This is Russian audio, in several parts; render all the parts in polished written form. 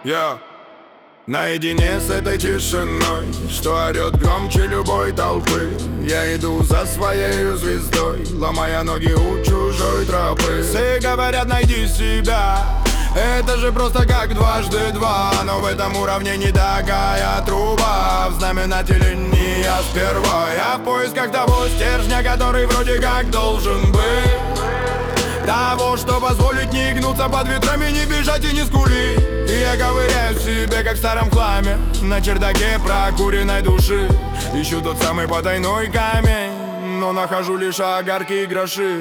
Я наедине с этой тишиной, что орет громче любой толпы. Я иду за своей звездой, ломая ноги у чужой тропы. Все говорят, найди себя, это же просто как дважды два. Но в этом уровне не такая труба. В знаменателе не я сперва. Я в поисках того стержня, который вроде как должен быть, того, что позволит не гнуться под ветрами, не бежать и не скулить. И я ковыряю в себе, как в старом хламе, на чердаке прокуренной души. Ищу тот самый потайной камень, но нахожу лишь огарки и гроши.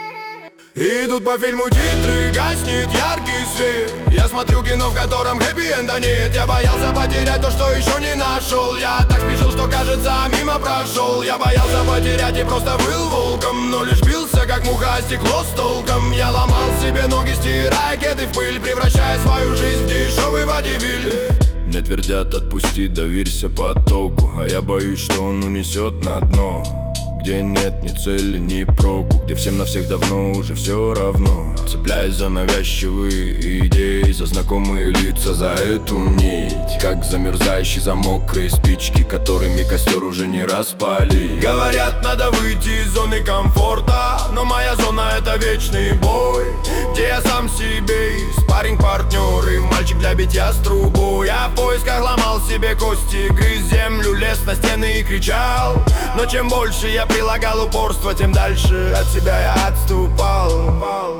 Идут по фильму титры, гаснет яркий свет. Я смотрю кино, в котором хэппи-энда нет. Я боялся потерять то, что еще не нашел. Я так спешил, что кажется, мимо прошел. Я боялся потерять и просто был волком, но лишь бился, как муха о стекло с толком. Я ломал себе ноги, стирая кеды в пыль, превращая свою жизнь в дешевый водевиль. Мне твердят, отпусти, доверься потоку, а я боюсь, что он унесет на дно, где нет ни цели, ни проку, где всем на всех давно уже все равно. Цепляясь за навязчивые идеи, за знакомые лица, за эту нить, как замерзающий за мокрые спички, которыми костер уже не распали. Говорят, надо выйти из зоны комфорта, но моя зона — это вечный бой, где я сам себе и спарринг-партнер, и мальчик для битья с трубой. Я в поисках ломал себе кости, грыз землю, лез на стены и кричал. Но чем больше я прилагал упорство, тем дальше от себя я отступал.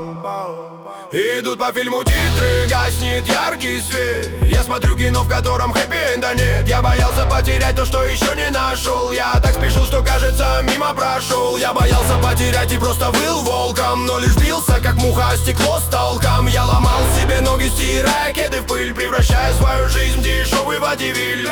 Идут по фильму титры, гаснет яркий свет. Я смотрю кино, в котором хэппи-энда нет. Я боялся потерять то, что еще не нашел. Я так спешил, что кажется, мимо прошел. Я боялся потерять и просто был волком, но лишь бился, как муха о стекло с толком. Я ломал себе ноги, стирая кеды в пыль, превращая свою жизнь в дешевый водевиль.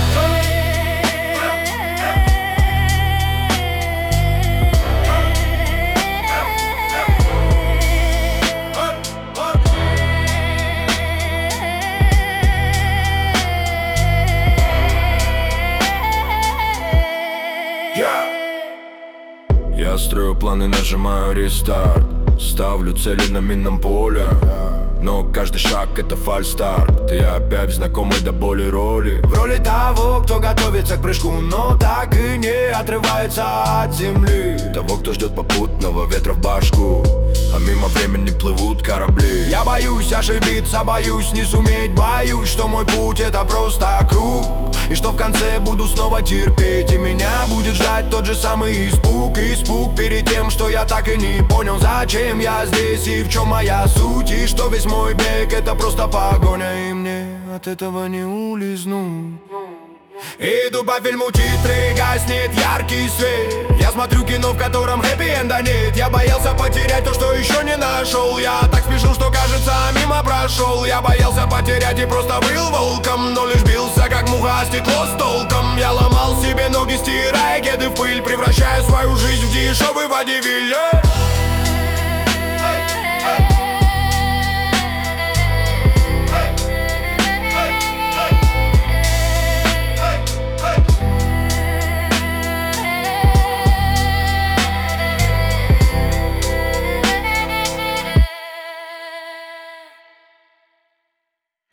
Я строю планы, нажимаю рестарт, ставлю цели на минном поле, но каждый шаг — это фальстарт. Я опять в знакомой до боли роли, в роли того, кто готовится к прыжку, но так и не отрывается от земли, того, кто ждет попутного ветра в башку, а мимо времени плывут корабли. Я боюсь ошибиться, боюсь не суметь, боюсь, что мой путь — это просто круг, и что в конце буду снова терпеть, и меня будет ждать тот же самый испуг. Испуг перед тем, что я так и не понял, зачем я здесь и в чем моя суть, и что весь мой бег — это просто погоня, и мне от этого не улизнуть. Иду по фильму титры, гаснет яркий свет. Я смотрю кино, в котором хэппи-энда нет. Я боялся потерять то, что еще не нашел. Я так спешил, что кажется, мимо прошел. Я боялся потерять и просто был волком, но лишь бился, как муха о стекло с толком. Я ломал себе ноги, стирая кеды в пыль, превращая свою жизнь в дешевый водевиль.